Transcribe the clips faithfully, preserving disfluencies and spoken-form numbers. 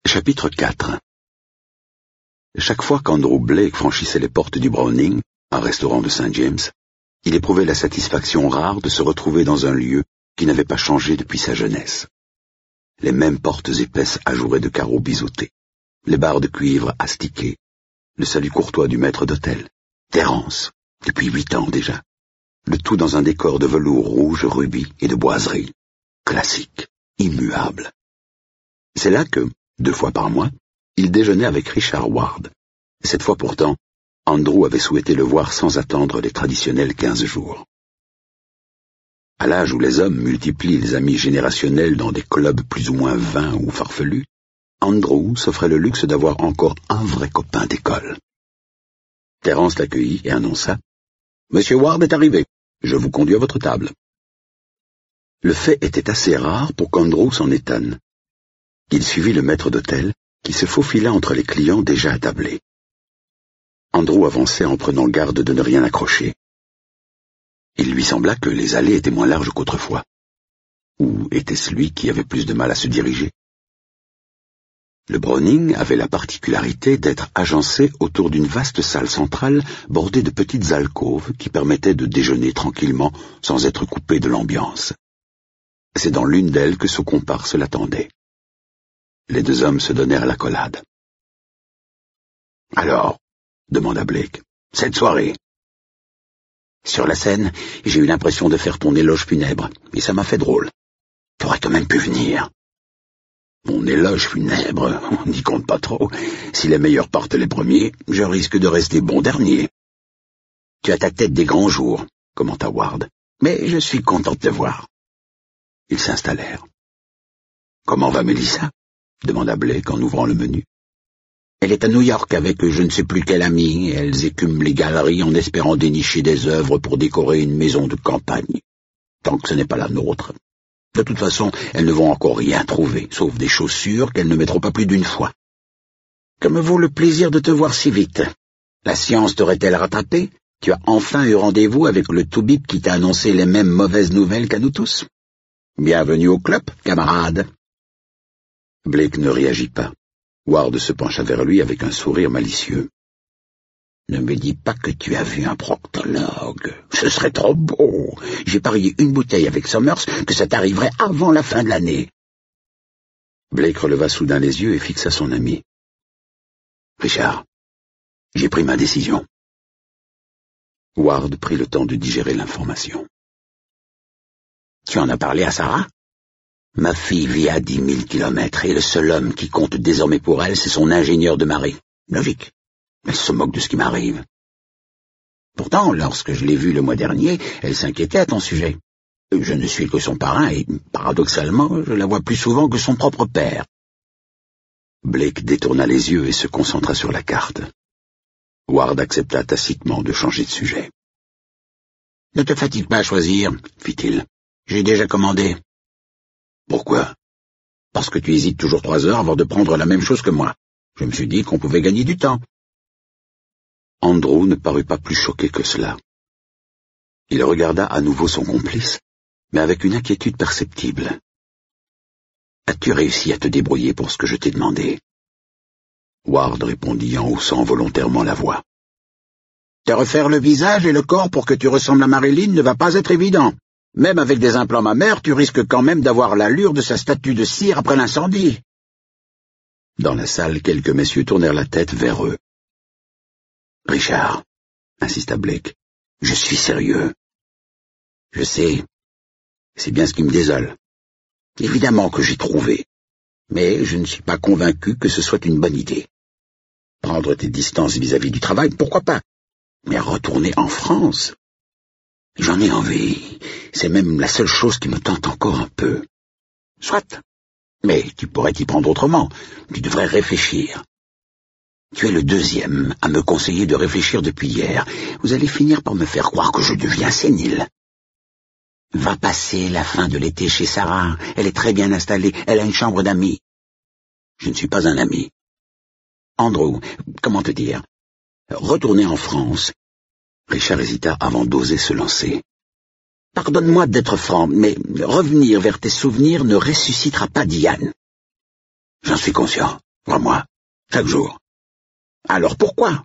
Chapitre quatre. Chaque fois qu'Andrew Blake franchissait les portes du Browning, un restaurant de Saint James, il éprouvait la satisfaction rare de se retrouver dans un lieu qui n'avait pas changé depuis sa jeunesse. Les mêmes portes épaisses ajourées de carreaux biseautés, les barres de cuivre astiquées, le salut courtois du maître d'hôtel, Terence, depuis huit ans déjà, le tout dans un décor de velours rouge, rubis et de boiserie, classique, immuable. C'est là que, deux fois par mois, il déjeunait avec Richard Ward. Cette fois pourtant, Andrew avait souhaité le voir sans attendre les traditionnels quinze jours. À l'âge où les hommes multiplient les amis générationnels dans des clubs plus ou moins vains ou farfelus, Andrew s'offrait le luxe d'avoir encore un vrai copain d'école. Terence l'accueillit et annonça « Monsieur Ward est arrivé. Je vous conduis à votre table. » Le fait était assez rare pour qu'Andrew s'en étonne. Il suivit le maître d'hôtel, qui se faufila entre les clients déjà attablés. Andrew avançait en prenant garde de ne rien accrocher. Il lui sembla que les allées étaient moins larges qu'autrefois. Ou était-ce lui qui avait plus de mal à se diriger? Le Browning avait la particularité d'être agencé autour d'une vaste salle centrale bordée de petites alcôves qui permettaient de déjeuner tranquillement sans être coupé de l'ambiance. C'est dans l'une d'elles que ce comparse l'attendait. Les deux hommes se donnèrent l'accolade. « Alors ?» demanda Blake. « Cette soirée ?» Sur la scène, j'ai eu l'impression de faire ton éloge funèbre, et ça m'a fait drôle. T'aurais quand même pu venir. Mon éloge funèbre, on n'y compte pas trop. Si les meilleurs partent les premiers, je risque de rester bon dernier. Tu as ta tête des grands jours, commenta Ward, mais je suis content de te voir. Ils s'installèrent. Comment va Mélissa? Demanda Blake en ouvrant le menu. Elle est à New York avec je ne sais plus quel ami, et elles écument les galeries en espérant dénicher des œuvres pour décorer une maison de campagne. Tant que ce n'est pas la nôtre. De toute façon, elles ne vont encore rien trouver, sauf des chaussures qu'elles ne mettront pas plus d'une fois. Que me vaut le plaisir de te voir si vite? La science t'aurait-elle rattrapé? Tu as enfin eu rendez-vous avec le toubib qui t'a annoncé les mêmes mauvaises nouvelles qu'à nous tous. Bienvenue au club, camarade. Blake ne réagit pas. Ward se pencha vers lui avec un sourire malicieux. « Ne me dis pas que tu as vu un proctologue. Ce serait trop beau. J'ai parié une bouteille avec Somers que ça t'arriverait avant la fin de l'année. » Blake releva soudain les yeux et fixa son ami. « Richard, j'ai pris ma décision. » Ward prit le temps de digérer l'information. « Tu en as parlé à Sarah? » Ma fille vit à dix mille kilomètres et le seul homme qui compte désormais pour elle, c'est son ingénieur de marée. Logique. Elle se moque de ce qui m'arrive. Pourtant, lorsque je l'ai vue le mois dernier, elle s'inquiétait à ton sujet. Je ne suis que son parrain et, paradoxalement, je la vois plus souvent que son propre père. Blake détourna les yeux et se concentra sur la carte. Ward accepta tacitement de changer de sujet. « Ne te fatigue pas à choisir, fit-il. J'ai déjà commandé. » Pourquoi? Parce que tu hésites toujours trois heures avant de prendre la même chose que moi. Je me suis dit qu'on pouvait gagner du temps. Andrew ne parut pas plus choqué que cela. Il regarda à nouveau son complice, mais avec une inquiétude perceptible. As-tu réussi à te débrouiller pour ce que je t'ai demandé? Ward répondit en haussant volontairement la voix. Te refaire le visage et le corps pour que tu ressembles à Marilyn ne va pas être évident. Même avec des implants mammaires, tu risques quand même d'avoir l'allure de sa statue de cire après l'incendie. Dans la salle, quelques messieurs tournèrent la tête vers eux. « Richard, » insista Blake, « je suis sérieux. »« Je sais. C'est bien ce qui me désole. Évidemment que j'ai trouvé. Mais je ne suis pas convaincu que ce soit une bonne idée. Prendre tes distances vis-à-vis du travail, pourquoi pas? Mais retourner en France? J'en ai envie. C'est même la seule chose qui me tente encore un peu. Soit. Mais tu pourrais t'y prendre autrement. Tu devrais réfléchir. Tu es le deuxième à me conseiller de réfléchir depuis hier. Vous allez finir par me faire croire que je deviens sénile. Va passer la fin de l'été chez Sarah. Elle est très bien installée. Elle a une chambre d'amis. Je ne suis pas un ami. Andrew, comment te dire? Retourner en France. Richard hésita avant d'oser se lancer. Pardonne-moi d'être franc, mais revenir vers tes souvenirs ne ressuscitera pas Diane. J'en suis conscient, Crois-moi, chaque jour. Alors pourquoi?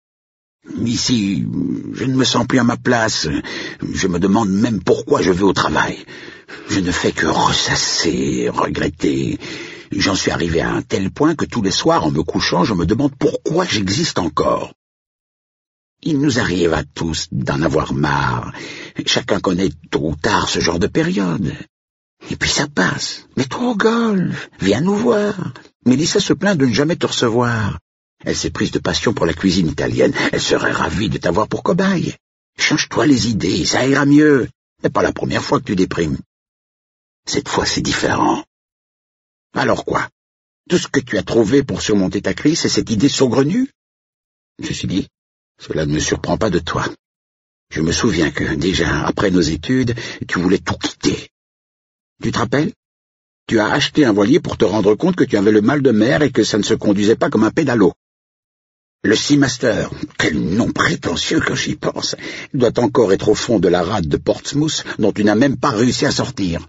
Ici, je ne me sens plus à ma place. Je me demande même pourquoi je vais au travail. Je ne fais que ressasser, regretter. J'en suis arrivé à un tel point que tous les soirs, en me couchant, je me demande pourquoi j'existe encore. Il nous arrive à tous d'en avoir marre. Chacun connaît tôt ou tard ce genre de période. Et puis ça passe. Mets-toi au golf. Viens nous voir. Mélissa se plaint de ne jamais te recevoir. Elle s'est prise de passion pour la cuisine italienne. Elle serait ravie de t'avoir pour cobaye. Change-toi les idées, ça ira mieux. C'est pas la première fois que tu déprimes. Cette fois, c'est différent. Alors quoi? Tout ce que tu as trouvé pour surmonter ta crise, c'est cette idée saugrenue? Ceci dit, cela ne me surprend pas de toi. Je me souviens que, déjà, après nos études, tu voulais tout quitter. Tu te rappelles? Tu as acheté un voilier pour te rendre compte que tu avais le mal de mer et que ça ne se conduisait pas comme un pédalo. Le Seamaster, quel nom prétentieux quand j'y pense, doit encore être au fond de la rade de Portsmouth dont tu n'as même pas réussi à sortir.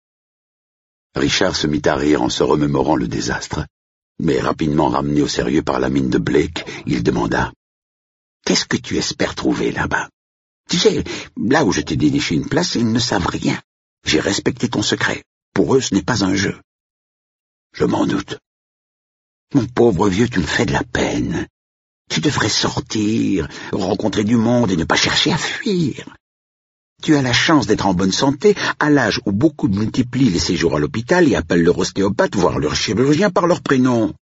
Richard se mit à rire en se remémorant le désastre, mais rapidement ramené au sérieux par la mine de Blake, il demanda « Qu'est-ce que tu espères trouver là-bas? Tu sais, là où je t'ai déniché une place, ils ne savent rien. J'ai respecté ton secret. Pour eux, ce n'est pas un jeu. » Je m'en doute. Mon pauvre vieux, tu me fais de la peine. Tu devrais sortir, rencontrer du monde et ne pas chercher à fuir. Tu as la chance d'être en bonne santé à l'âge où beaucoup multiplient les séjours à l'hôpital et appellent leur ostéopathe, voire leur chirurgien par leur prénom.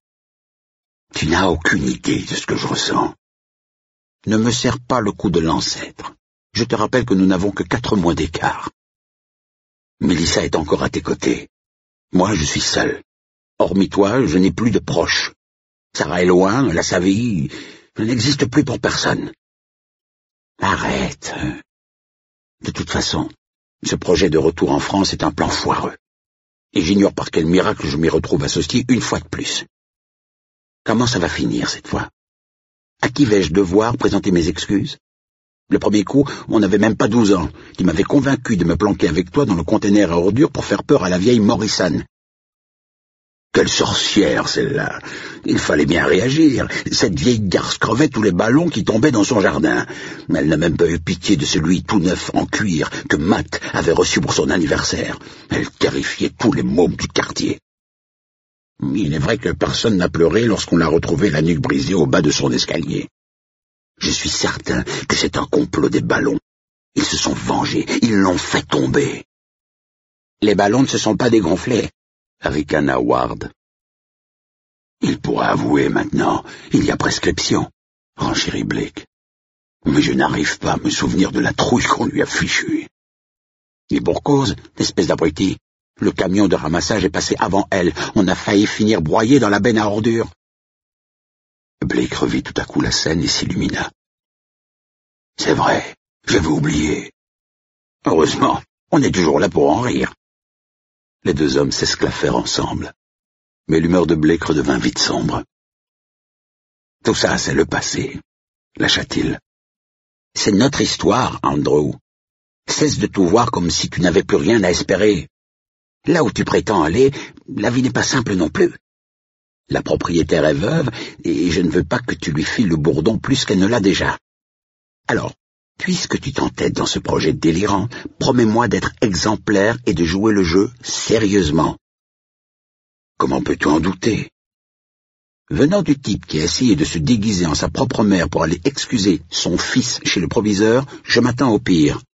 Tu n'as aucune idée de ce que je ressens. Ne me serre pas le coup de l'ancêtre. Je te rappelle que nous n'avons que quatre mois d'écart. Mélissa est encore à tes côtés. Moi, je suis seul. Hormis toi, je n'ai plus de proches. Sarah est loin, elle a sa vie, je n'existe plus pour personne. Arrête. De toute façon, ce projet de retour en France est un plan foireux. Et j'ignore par quel miracle je m'y retrouve associé une fois de plus. Comment ça va finir cette fois? À qui vais-je devoir présenter mes excuses? Le premier coup, on n'avait même pas douze ans. Tu m'avais convaincu de me planquer avec toi dans le conteneur à ordures pour faire peur à la vieille Morrison. Quelle sorcière, celle-là! Il fallait bien réagir. Cette vieille garce crevait tous les ballons qui tombaient dans son jardin. Elle n'a même pas eu pitié de celui tout neuf en cuir que Matt avait reçu pour son anniversaire. Elle terrifiait tous les mômes du quartier. Il est vrai que personne n'a pleuré lorsqu'on l'a retrouvé la nuque brisée au bas de son escalier. Je suis certain que c'est un complot des ballons. Ils se sont vengés, ils l'ont fait tomber. Les ballons ne se sont pas dégonflés, ricana Ward. Il pourra avouer maintenant, il y a prescription, renchérit Blake. Mais je n'arrive pas à me souvenir de la trouille qu'on lui a fichue. Et pour cause, espèce d'abruti, le camion de ramassage est passé avant elle. On a failli finir broyé dans la benne à ordures. Blake revit tout à coup la scène et s'illumina. C'est vrai, j'avais oublié. Heureusement, on est toujours là pour en rire. Les deux hommes s'esclaffèrent ensemble, mais l'humeur de Blake redevint vite sombre. Tout ça, c'est le passé, lâcha-t-il. C'est notre histoire, Andrew. Cesse de tout voir comme si tu n'avais plus rien à espérer. Là où tu prétends aller, la vie n'est pas simple non plus. La propriétaire est veuve, et je ne veux pas que tu lui files le bourdon plus qu'elle ne l'a déjà. Alors, puisque tu t'entêtes dans ce projet délirant, promets-moi d'être exemplaire et de jouer le jeu sérieusement. Comment peux-tu en douter? Venant du type qui a essayé de se déguiser en sa propre mère pour aller excuser son fils chez le proviseur, je m'attends au pire.